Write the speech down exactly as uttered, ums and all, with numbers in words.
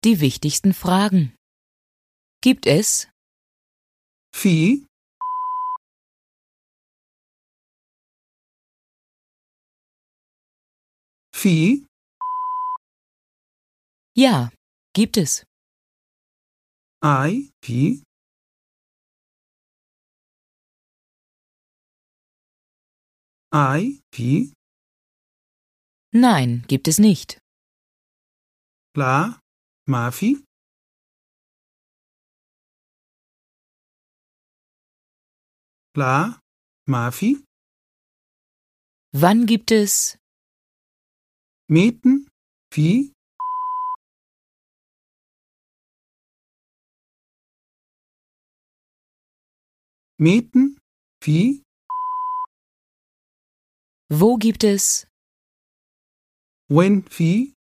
die wichtigsten Fragen. Gibt es? في في Ja, gibt es. I في I في Nein, gibt es nicht. لا ما في لا ما في Wann gibt es? ميتن في ميتن في Wo gibt es? وين في